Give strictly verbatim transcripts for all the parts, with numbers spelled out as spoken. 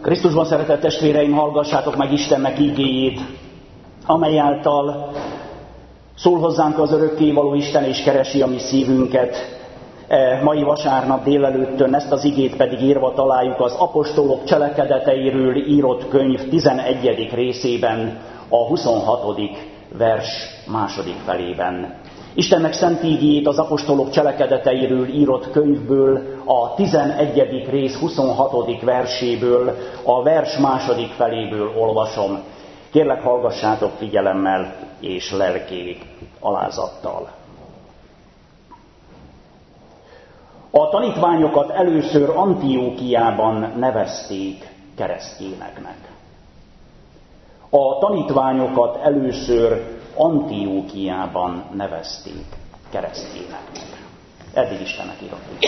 Krisztusban szeretett testvéreim, hallgassátok meg Istennek igéjét, amely által szól hozzánk az örökkévaló Isten és keresi a mi szívünket. E mai vasárnap délelőttön ezt az igét pedig írva találjuk az apostolok cselekedeteiről írott könyv tizenegyedik részében, a huszonhatodik vers második felében. Istennek szent ígéjét az apostolok cselekedeteiről írott könyvből, a tizenegyedik rész huszonhatodik verséből, a vers második feléből olvasom. Kérlek, hallgassátok figyelemmel és lelki alázattal. A tanítványokat először Antiókiában nevezték keresztényeknek. A tanítványokat először Antiókiában nevezték keresztényeknek. Eddig Istennek írott.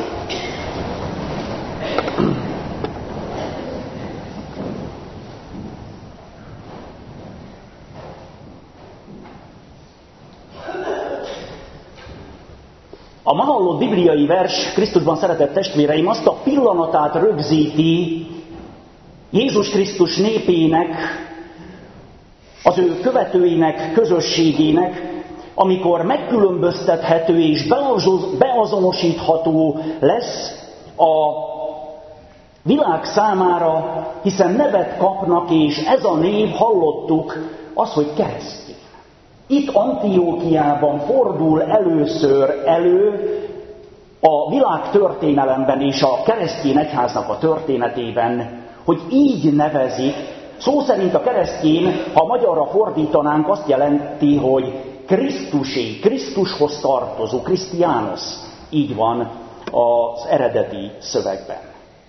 A ma hallott bibliai vers, Krisztusban szeretett testvéreim, azt a pillanatát rögzíti Jézus Krisztus népének, az ő követőinek, közösségének, amikor megkülönböztethető és beazonosítható lesz a világ számára, hiszen nevet kapnak, és ez a név, hallottuk, az, hogy keresztény. Itt Antiókiában fordul először elő a világ történelemben és a keresztény egyháznak a történetében, hogy így nevezik. Szó szerint a keresztény, ha magyarra fordítanánk, azt jelenti, hogy Krisztusé, Krisztushoz tartozó, Krisztiánus. Így van az eredeti szövegben.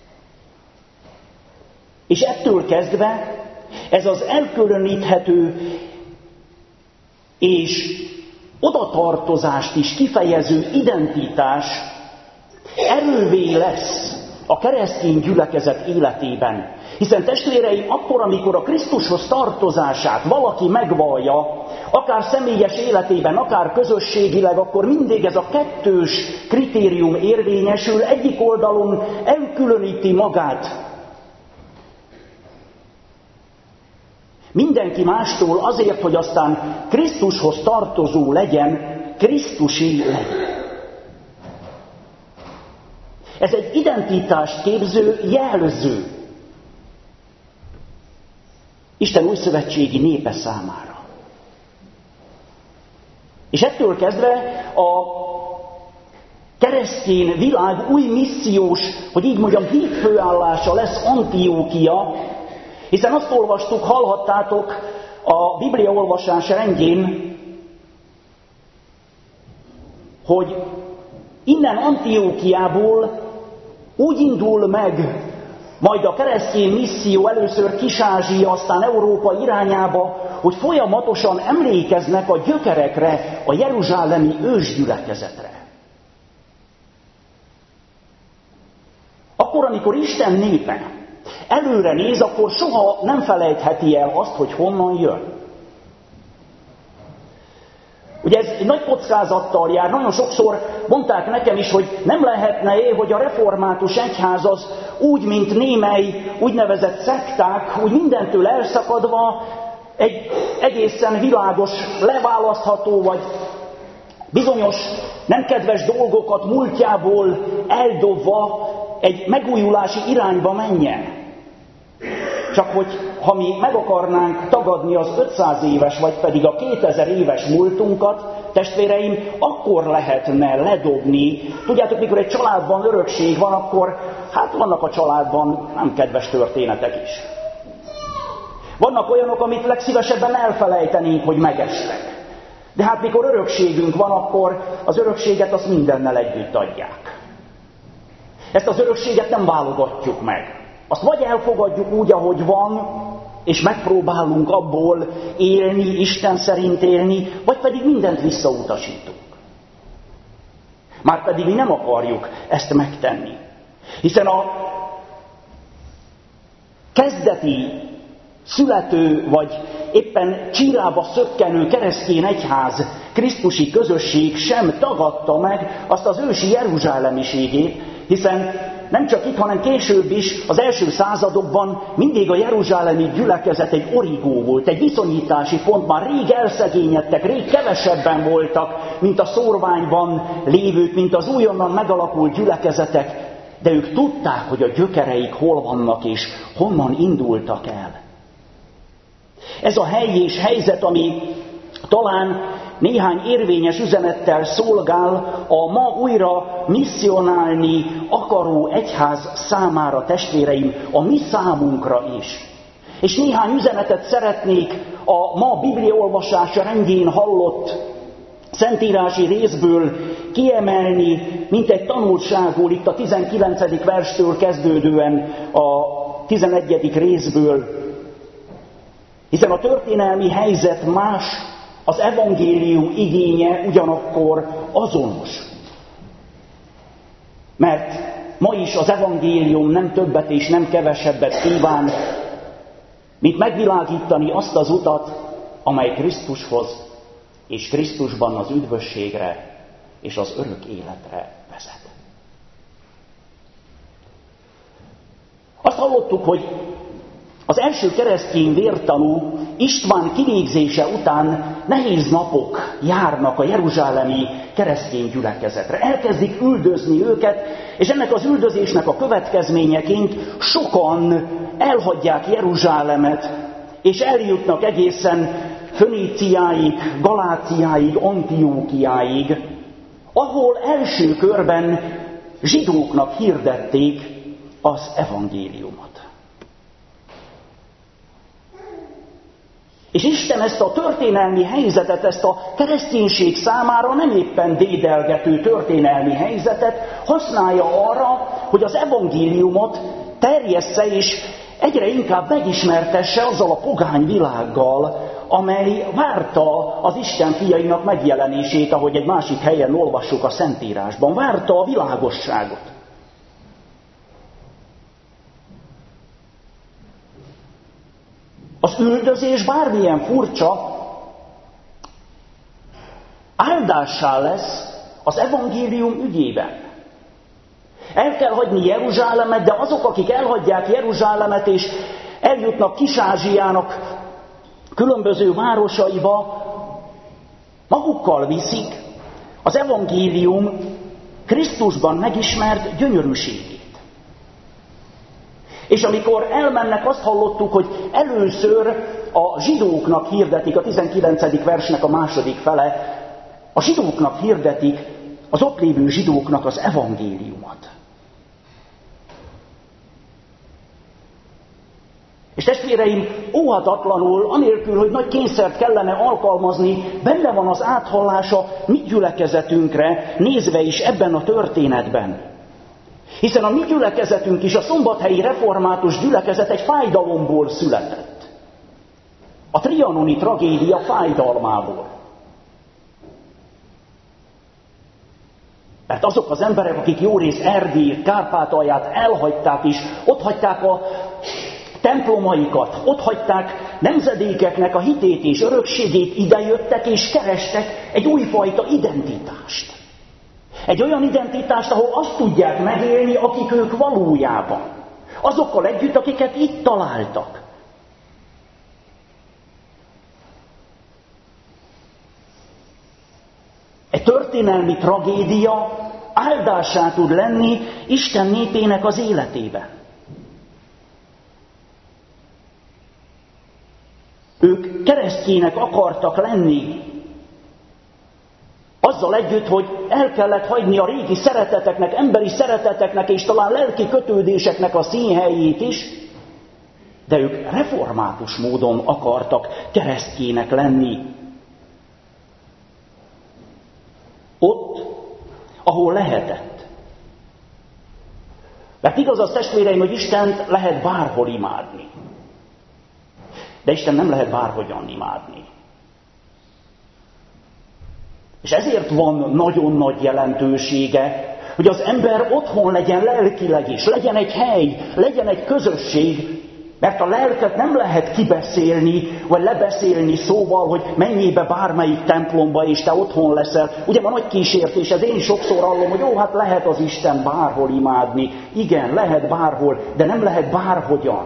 És ettől kezdve ez az elkülöníthető és odatartozást is kifejező identitás erővé lesz a keresztény gyülekezet életében. Hiszen testvéreim, akkor, amikor a Krisztushoz tartozását valaki megvallja, akár személyes életében, akár közösségileg, akkor mindig ez a kettős kritérium érvényesül, egyik oldalon elkülöníti magát mindenki mástól azért, hogy aztán Krisztushoz tartozó legyen, Krisztusi legyen. Ez egy identitást képző jelző Isten újszövetségi népe számára. És ettől kezdve a keresztény világ új missziós, hogy így mondjam, hídfőállása lesz Antiókia, hiszen azt olvastuk, hallhattátok a Biblia olvasás rendjén, hogy innen Antiókiából úgy indul meg majd a keresztény misszió először Kis-Ázsia, aztán Európa irányába, hogy folyamatosan emlékeznek a gyökerekre, a jeruzsálemi ősgyülekezetre. Akkor, amikor Isten népe előre néz, akkor soha nem felejtheti el azt, hogy honnan jön. Ugye ez egy nagy kockázattal jár. Nagyon sokszor mondták nekem is, hogy nem lehetne, hogy a református egyház az úgy, mint némely úgynevezett szekták, úgy mindentől elszakadva egy egészen világos, leválasztható, vagy bizonyos nem kedves dolgokat múltjából eldobva egy megújulási irányba menjen. Csak hogy ha mi meg akarnánk tagadni az ötszáz éves, vagy pedig a kétezer éves múltunkat, testvéreim, akkor lehetne ledobni. Tudjátok, mikor egy családban örökség van, akkor hát vannak a családban nem kedves történetek is. Vannak olyanok, amit legszívesebben elfelejtenénk, hogy megestek. De hát mikor örökségünk van, akkor az örökséget azt mindennel együtt adják. Ezt az örökséget nem válogatjuk meg. Azt vagy elfogadjuk úgy, ahogy van, és megpróbálunk abból élni, Isten szerint élni, vagy pedig mindent visszautasítunk. Márpedig mi nem akarjuk ezt megtenni. Hiszen a kezdeti születő, vagy éppen csírába szökkenő keresztény egyház, krisztusi közösség sem tagadta meg azt az ősi jeruzsálemiségét, hiszen nem csak itt, hanem később is, az első századokban mindig a jeruzsálemi gyülekezet egy origó volt, egy viszonyítási pont. Már rég elszegényedtek, rég kevesebben voltak, mint a szórványban lévők, mint az újonnan megalakult gyülekezetek, de ők tudták, hogy a gyökereik hol vannak és honnan indultak el. Ez a hely és helyzet, ami talán néhány érvényes üzenettel szolgál a ma újra misszionálni akaró egyház számára, testvéreim, a mi számunkra is. És néhány üzenetet szeretnék a ma bibliaolvasása rendjén hallott szentírási részből kiemelni, mint egy tanulságból itt a tizenkilencedik verstől kezdődően a tizenegyedik részből. Hiszen a történelmi helyzet más, az evangélium igénye ugyanakkor azonos. Mert ma is az evangélium nem többet és nem kevesebbet kíván, mint megvilágítani azt az utat, amely Krisztushoz és Krisztusban az üdvösségre és az örök életre vezet. Azt hallottuk, hogy az első keresztény vértanú István kivégzése után nehéz napok járnak a jeruzsálemi keresztény gyülekezetre. Elkezdik üldözni őket, és ennek az üldözésnek a következményeként sokan elhagyják Jeruzsálemet, és eljutnak egészen Föníciáig, Galáciáig, Antiókiáig, ahol első körben zsidóknak hirdették az evangéliumot. És Isten ezt a történelmi helyzetet, ezt a kereszténység számára nem éppen dédelgető történelmi helyzetet használja arra, hogy az evangéliumot terjessze és egyre inkább megismertesse azzal a pogány világgal, amely várta az Isten fiainak megjelenését, ahogy egy másik helyen olvassuk a Szentírásban. Várta a világosságot. Az üldözés bármilyen furcsa, áldássá lesz az evangélium ügyében. El kell hagyni Jeruzsálemet, de azok, akik elhagyják Jeruzsálemet és eljutnak Kis-Ázsiának különböző városaiba, magukkal viszik az evangélium Krisztusban megismert gyönyörűségét. És amikor elmennek, azt hallottuk, hogy először a zsidóknak hirdetik, a tizenkilencedik versnek a második fele, a zsidóknak hirdetik, az ott lévő zsidóknak az evangéliumot. És testvéreim, óhatatlanul, anélkül, hogy nagy kényszert kellene alkalmazni, benne van az áthallása mi gyülekezetünkre, nézve is ebben a történetben. Hiszen a mi gyülekezetünk is, a szombathelyi református gyülekezet egy fájdalomból született. A trianoni tragédia fájdalmából. Mert azok az emberek, akik jó rész Erdélyt, Kárpátalját elhagyták is, ott hagyták a templomaikat, ott hagyták nemzedékeknek a hitét és örökségét, idejöttek és kerestek egy újfajta identitást. Egy olyan identitást, ahol azt tudják megélni, akik ők valójában. Azokkal együtt, akiket itt találtak. Egy történelmi tragédia áldásá tud lenni Isten népének az életében. Ők keresztjének akartak lenni, azzal együtt, hogy el kellett hagyni a régi szereteteknek, emberi szereteteknek és talán lelki kötődéseknek a színhelyét is, de ők református módon akartak keresztjének lenni. Ott, ahol lehetett. Mert igaz az, testvéreim, hogy Istent lehet bárhol imádni. De Isten nem lehet bárhogyan imádni. És ezért van nagyon nagy jelentősége, hogy az ember otthon legyen lelkileg is, legyen egy hely, legyen egy közösség, Mert a lelket nem lehet kibeszélni, vagy lebeszélni szóval, hogy menjél be bármelyik templomba, és te otthon leszel. Ugye van nagy kísértés, ez én sokszor hallom, hogy jó, hát lehet az Isten bárhol imádni. Igen, lehet bárhol, de nem lehet bárhogyan.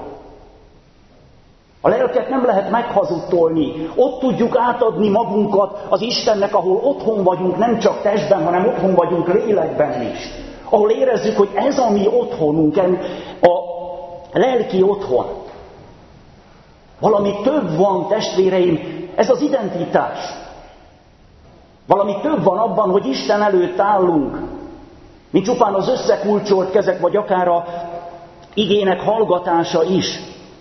A lelket nem lehet meghazudtolni. Ott tudjuk átadni magunkat az Istennek, ahol otthon vagyunk, nem csak testben, hanem otthon vagyunk lélekben is. Ahol érezzük, hogy ez a mi otthonunk, a lelki otthon. Valami több van, testvéreim, ez az identitás. Valami több van abban, hogy Isten előtt állunk, mint csupán az összekulcsolt kezek, vagy akár a igének hallgatása is.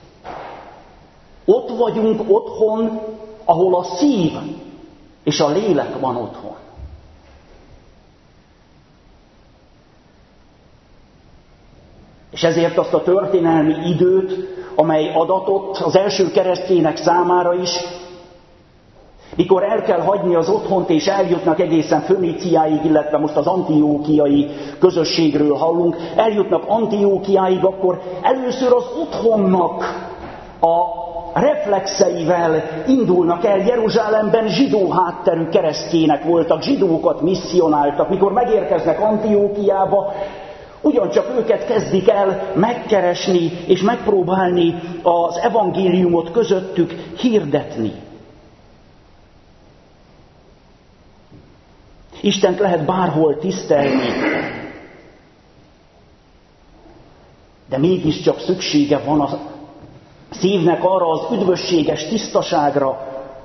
Ott vagyunk otthon, ahol a szív és a lélek van otthon. És ezért azt a történelmi időt, amely adatott az első keresztjének számára is, mikor el kell hagyni az otthont és eljutnak egészen Föníciáig, illetve most az antiókiai közösségről hallunk, eljutnak Antiókiáig, akkor először az otthonnak a reflexeivel indulnak el. Jeruzsálemben zsidó hátterű keresztjének voltak, zsidókat misszionáltak. Mikor megérkeznek Antiókiába, ugyancsak őket kezdik el megkeresni és megpróbálni az evangéliumot közöttük hirdetni. Istent lehet bárhol tisztelni, de mégiscsak szüksége van a szívnek arra az üdvösséges tisztaságra,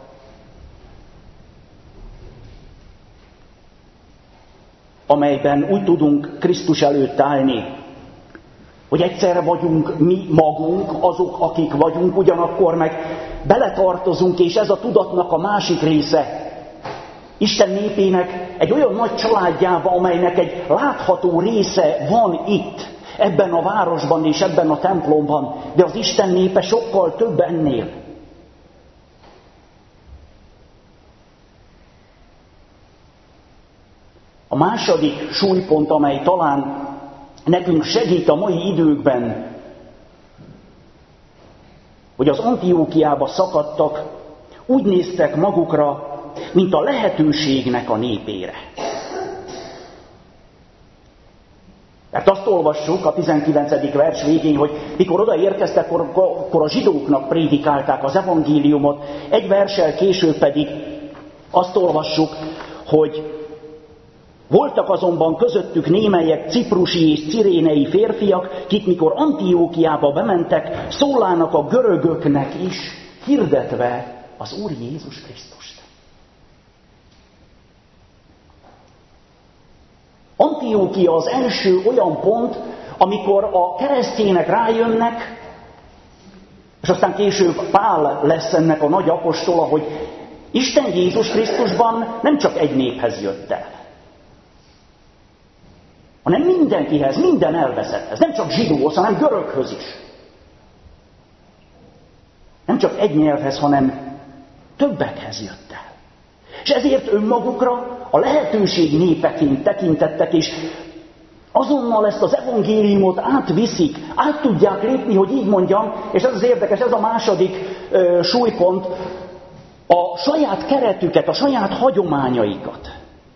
amelyben úgy tudunk Krisztus előtt állni, hogy egyszerre vagyunk mi magunk, azok, akik vagyunk, ugyanakkor meg beletartozunk, és ez a tudatnak a másik része, Isten népének egy olyan nagy családjába, amelynek egy látható része van itt, ebben a városban és ebben a templomban, de az Isten népe sokkal több ennél. A második súlypont, amely talán nekünk segít a mai időkben, hogy az Antiókiába szakadtak, úgy néztek magukra, mint a lehetőségnek a népére. Mert azt olvassuk a tizenkilencedik vers végén, hogy mikor odaérkeztek, akkor a zsidóknak prédikálták az evangéliumot, egy verssel később pedig azt olvassuk, hogy voltak azonban közöttük némelyek ciprusi és cirénei férfiak, kik mikor Antiókiába bementek, szólának a görögöknek is, hirdetve az Úr Jézus Krisztust. Antiókia az első olyan pont, amikor a keresztjének rájönnek, és aztán később Pál lesz ennek a nagy apostola, hogy Isten Jézus Krisztusban nem csak egy néphez jött el, hanem mindenkihez, minden elveszetthez, nem csak zsidóhoz, hanem göröghöz is. Nem csak egy nyelvhez, hanem többekhez jött el. És ezért önmagukra a lehetőség népeként tekintettek, és azonnal ezt az evangéliumot átviszik, át tudják lépni, hogy így mondjam, és ez az érdekes, ez a második ö, súlypont, a saját keretüket, a saját hagyományaikat.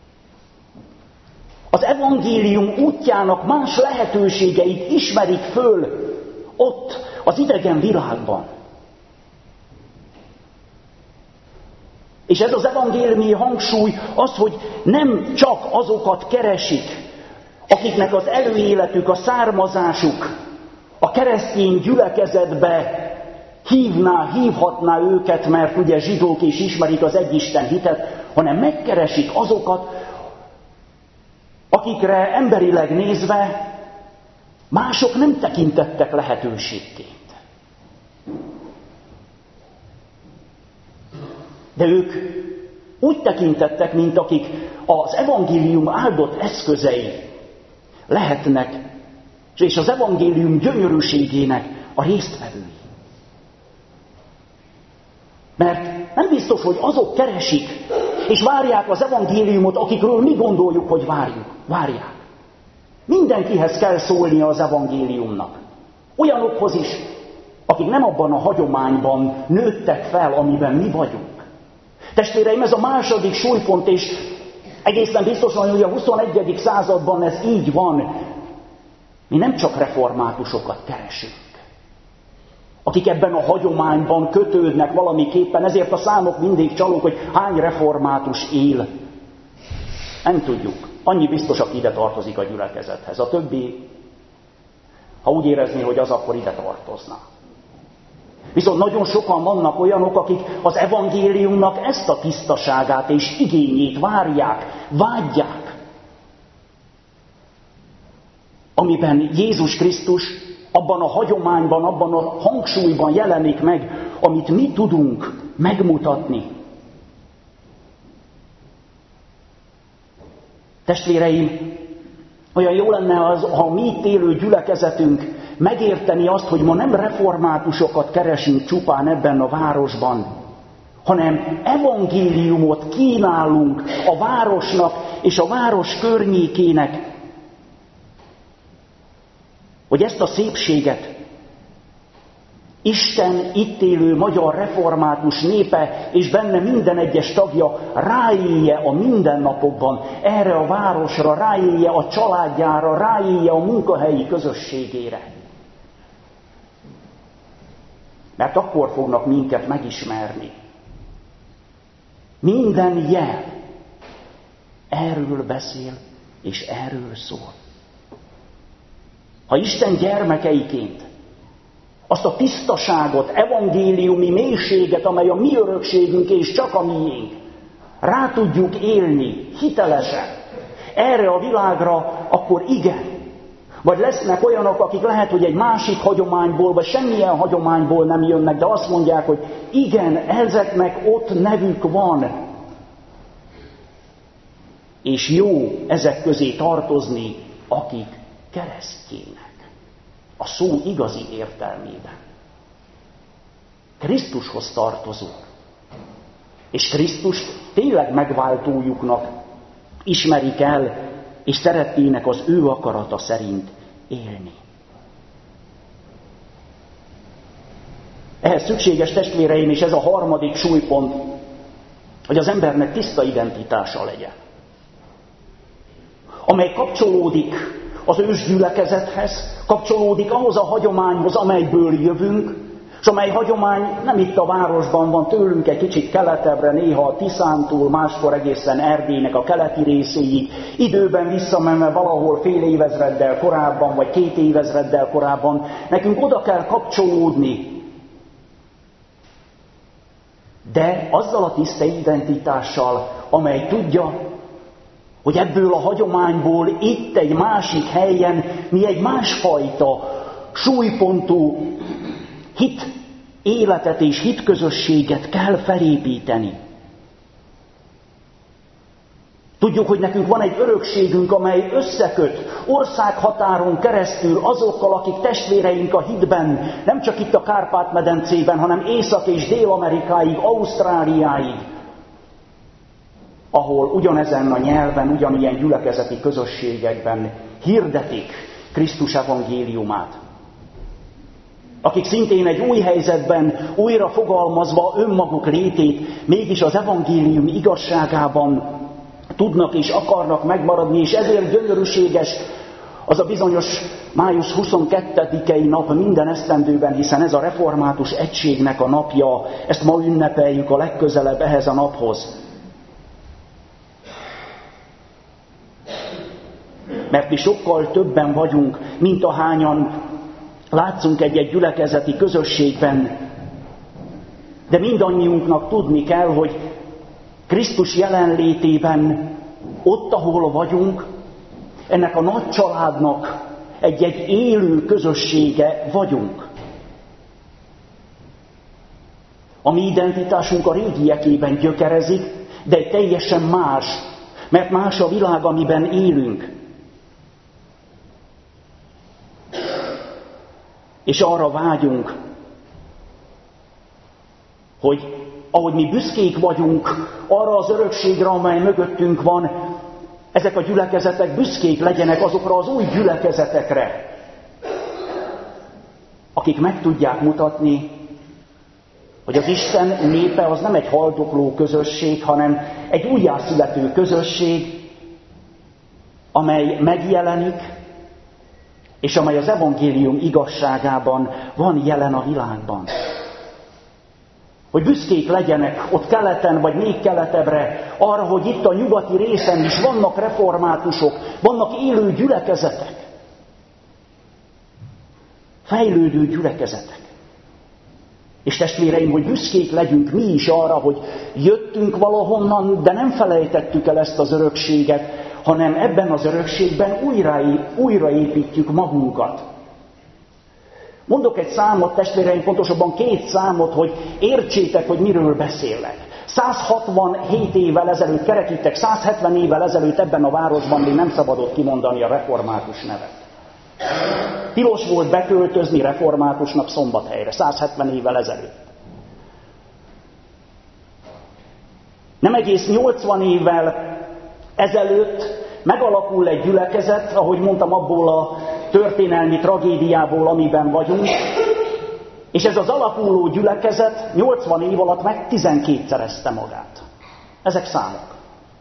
Az evangélium útjának más lehetőségeit ismerik föl ott, az idegen világban. És ez az evangéliumi hangsúly az, hogy nem csak azokat keresik, akiknek az előéletük, a származásuk a keresztény gyülekezetbe hívná, hívhatná őket, mert ugye zsidók is ismerik az egyisten hitet, hanem megkeresik azokat, akikre emberileg nézve mások nem tekintettek lehetőségként. De ők úgy tekintettek, mint akik az evangélium áldott eszközei lehetnek, és az evangélium gyönyörűségének a résztvevői. Mert nem biztos, hogy azok keresik, és várják az evangéliumot, akikről mi gondoljuk, hogy várjuk, várják. Mindenkihez kell szólnia az evangéliumnak. Olyanokhoz is, akik nem abban a hagyományban nőttek fel, amiben mi vagyunk. Testvéreim, ez a második súlypont, és egészen biztosan, hogy a huszonegyedik században ez így van. Mi nem csak reformátusokat keresünk, akik ebben a hagyományban kötődnek valamiképpen, ezért a számok mindig csalók, hogy hány református él. Nem tudjuk. Annyi biztos, aki ide tartozik a gyülekezethez. A többi, ha úgy érezné, hogy az, akkor ide tartozna. Viszont nagyon sokan vannak olyanok, akik az evangéliumnak ezt a tisztaságát és igényét várják, vágyják. Amiben Jézus Krisztus abban a hagyományban, abban a hangsúlyban jelenik meg, amit mi tudunk megmutatni. Testvéreim, olyan jó lenne az, ha mi itt élő gyülekezetünk megérteni azt, hogy ma nem reformátusokat keresünk csupán ebben a városban, hanem evangéliumot kínálunk a városnak és a város környékének, hogy ezt a szépséget Isten itt élő magyar református népe és benne minden egyes tagja ráélje a mindennapokban, erre a városra, ráélje a családjára, ráélje a munkahelyi közösségére. Mert akkor fognak minket megismerni. Minden jel erről beszél és erről szól. Ha Isten gyermekeiként azt a tisztaságot, evangéliumi mélységet, amely a mi örökségünk és csak a miénk, rá tudjuk élni hitelesen erre a világra, akkor igen. Vagy lesznek olyanok, akik lehet, hogy egy másik hagyományból, vagy semmilyen hagyományból nem jönnek, de azt mondják, hogy igen, ezeknek ott nevük van. És jó ezek közé tartozni, akik keresztjének. A szó igazi értelmében. Krisztushoz tartozunk. És Krisztust tényleg megváltójuknak ismerik el, és szeretnének az ő akarata szerint élni. Ehhez szükséges, testvéreim, és ez a harmadik súlypont, hogy az embernek tiszta identitása legyen, amely kapcsolódik az ősgyülekezethez, kapcsolódik ahhoz a hagyományhoz, amelyből jövünk, és amely hagyomány nem itt a városban van, tőlünk egy kicsit keletebbre, néha a Tiszántúl, máskor egészen Erdélynek a keleti részéig, időben visszamenve valahol fél évezreddel korábban, vagy két évezreddel korábban, nekünk oda kell kapcsolódni. De azzal a tiszta identitással, amely tudja, hogy ebből a hagyományból itt egy másik helyen mi egy másfajta súlypontú hit életet és hitközösséget kell felépíteni. Tudjuk, hogy nekünk van egy örökségünk, amely összeköt országhatáron keresztül azokkal, akik testvéreink a hitben, nem csak itt a Kárpát-medencében, hanem Észak- és Dél-Amerikáig, Ausztráliáig, ahol ugyanezen a nyelven, ugyanilyen gyülekezeti közösségekben hirdetik Krisztus evangéliumát. Akik szintén egy új helyzetben, újra fogalmazva önmaguk létét, mégis az evangélium igazságában tudnak és akarnak megmaradni, és ezért gyönyörűséges az a bizonyos május huszonkettedikei nap minden esztendőben, hiszen ez a református egységnek a napja, ezt ma ünnepeljük a legközelebb ehhez a naphoz. Mert mi sokkal többen vagyunk, mint ahányan látszunk egy-egy gyülekezeti közösségben, de mindannyiunknak tudni kell, hogy Krisztus jelenlétében, ott, ahol vagyunk, ennek a nagy családnak egy-egy élő közössége vagyunk. A mi identitásunk a régiekében gyökerezik, de egy teljesen más, mert más a világ, amiben élünk. És arra vágyunk, hogy ahogy mi büszkék vagyunk arra az örökségre, amely mögöttünk van, ezek a gyülekezetek büszkék legyenek azokra az új gyülekezetekre, akik meg tudják mutatni, hogy az Isten népe az nem egy haldokló közösség, hanem egy újjászülető közösség, amely megjelenik, és amely az evangélium igazságában van jelen a világban. Hogy büszkék legyenek ott keleten, vagy még keletebbre, arra, hogy itt a nyugati részen is vannak reformátusok, vannak élő gyülekezetek, fejlődő gyülekezetek. És testvéreim, hogy büszkék legyünk mi is arra, hogy jöttünk valahonnan, de nem felejtettük el ezt az örökséget, hanem ebben az örökségben újra, újraépítjük magunkat. Mondok egy számot, testvéreim, pontosabban két számot, hogy értsétek, hogy miről beszélek. száz hatvanhét évvel ezelőtt, kerekítek, száz hetven évvel ezelőtt ebben a városban még nem szabadott kimondani a református nevet. Tilos volt beköltözni reformátusnak Szombathelyre, száz hetven évvel ezelőtt. Nem egész nyolcvan évvel ezelőtt megalakul egy gyülekezet, ahogy mondtam, abból a történelmi tragédiából, amiben vagyunk, és ez az alakuló gyülekezet nyolcvan év alatt meg tizenkétszerezte magát. Ezek számok.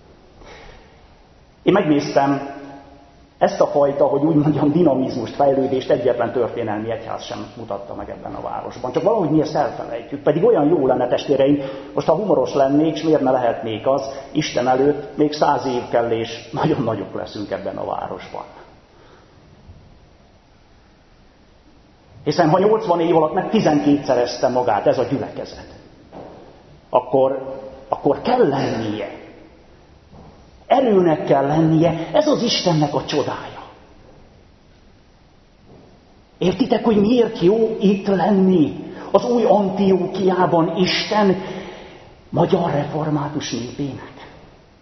Én megnéztem ezt a fajta, hogy úgy mondjam, dinamizmust, fejlődést egyetlen történelmi egyház sem mutatta meg ebben a városban. Csak valahogy mi ezt elfelejtjük. Pedig olyan jó lenne, testvéreim, most ha humoros lennék, és miért ne lehetnék az, Isten előtt még száz év kell, és nagyon nagyok leszünk ebben a városban. Hiszen ha nyolcvan év alatt meg tizenkétszerezte magát ez a gyülekezet, akkor, akkor kell lennie. Erőnek kell lennie, ez az Istennek a csodája. Értitek, hogy miért jó itt lenni az új Antiókiában Isten magyar református népének?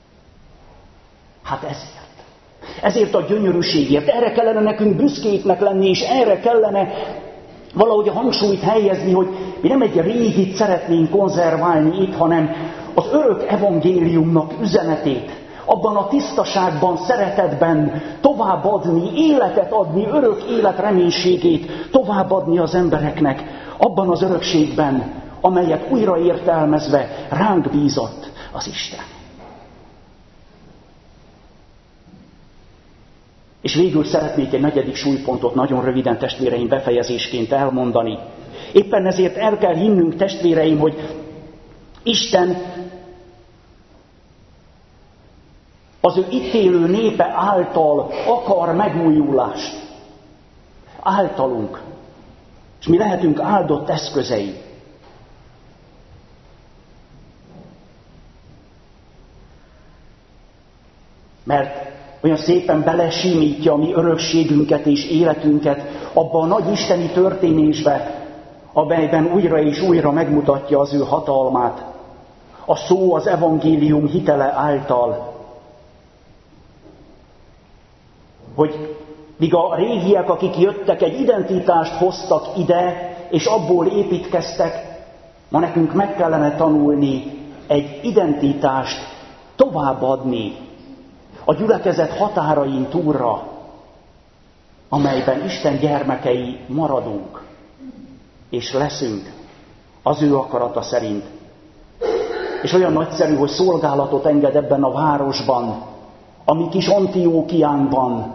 Hát ezért. Ezért a gyönyörűségért. Erre kellene nekünk büszkéknek lenni, és erre kellene valahogy a hangsúlyt helyezni, hogy mi nem egy régit szeretnénk konzerválni itt, hanem az örök evangéliumnak üzenetét, abban a tisztaságban, szeretetben továbbadni, életet adni, örök élet reménységét továbbadni az embereknek, abban az örökségben, amelyet újra értelmezve ránk bízott az Isten. És végül szeretnék egy negyedik súlypontot nagyon röviden, testvéreim, befejezésként elmondani. Éppen ezért el kell hinnünk, testvéreim, hogy Isten az ő itt élő népe által akar megújulást. Általunk. És mi lehetünk áldott eszközei. Mert olyan szépen belesímítja a mi örökségünket és életünket abba a nagy isteni történésbe, amelyben újra és újra megmutatja az ő hatalmát. A szó az evangélium hitele által. Hogy míg a régiek, akik jöttek, egy identitást hoztak ide, és abból építkeztek, ma nekünk meg kellene tanulni egy identitást továbbadni a gyülekezet határain túlra, amelyben Isten gyermekei maradunk, és leszünk az ő akarata szerint. És olyan nagyszerű, hogy szolgálatot enged ebben a városban, a mi kis Antiókiánkban,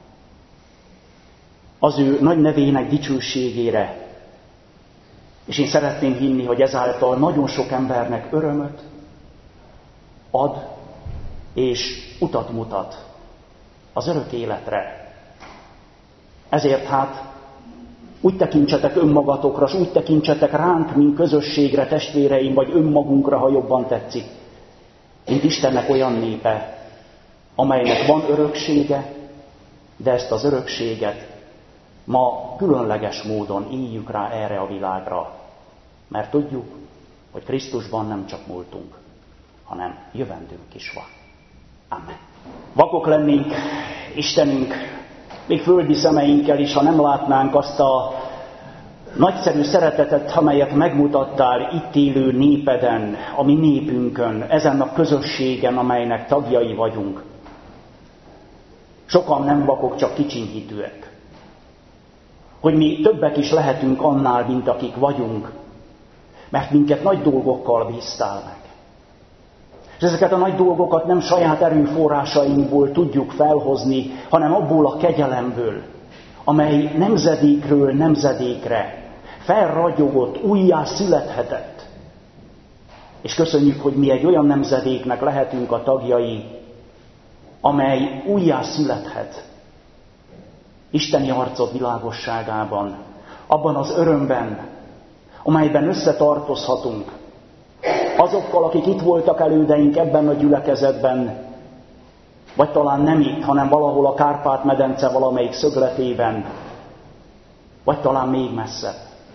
az ő nagy nevének dicsőségére. És én szeretném hinni, hogy ezáltal nagyon sok embernek örömöt ad, és utat mutat az örök életre. Ezért hát úgy tekintsetek önmagatokra, és úgy tekintsetek ránk, mint közösségre, testvéreim, vagy önmagunkra, ha jobban tetszik, mint Istennek olyan népe, amelynek van öröksége, de ezt az örökséget ma különleges módon éljük rá erre a világra, mert tudjuk, hogy Krisztusban nem csak múltunk, hanem jövendőnk is van. Amen. Vakok lennénk, Istenünk, még földi szemeinkkel is, ha nem látnánk azt a nagyszerű szeretetet, amelyet megmutattál itt élő népeden, a mi népünkön, ezen a közösségen, amelynek tagjai vagyunk. Sokan nem vakok, csak kicsinyhitűek. hogy mi többek is lehetünk annál, mint akik vagyunk, mert minket nagy dolgokkal bíztál meg. És ezeket a nagy dolgokat nem saját erőforrásainkból tudjuk felhozni, hanem abból a kegyelemből, amely nemzedékről nemzedékre felragyogott, újjá születhetett. És köszönjük, hogy mi egy olyan nemzedéknek lehetünk a tagjai, amely újjá születhet isteni arcod világosságában, abban az örömben, amelyben összetartozhatunk azokkal, akik itt voltak elődeink ebben a gyülekezetben, vagy talán nem itt, hanem valahol a Kárpát-medence valamelyik szögletében, vagy talán még messzebb.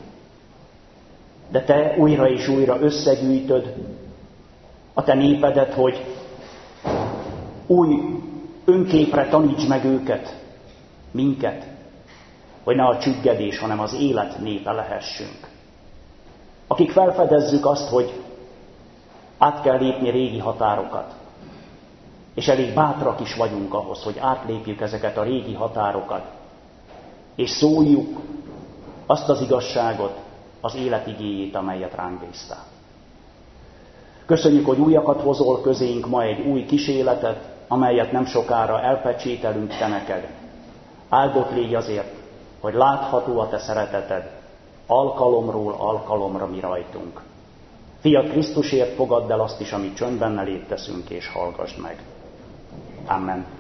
De te újra és újra összegyűjtöd a te népedet, hogy új önképre taníts meg őket, minket, hogy ne a csüggedés, hanem az élet népe lehessünk. Akik felfedezzük azt, hogy át kell lépni régi határokat, és elég bátrak is vagyunk ahhoz, hogy átlépjük ezeket a régi határokat, és szóljuk azt az igazságot, az élet igéjét, amelyet ránk bíztál. Köszönjük, hogy újakat hozol közénk ma egy új kíséletet, amelyet nem sokára elpecsételünk te neked. Áldott légy azért, hogy látható a te szereteted, alkalomról alkalomra mi rajtunk. Fiat Krisztusért fogadd el azt is, amit csöndben elét teszünk, és hallgassd meg. Amen.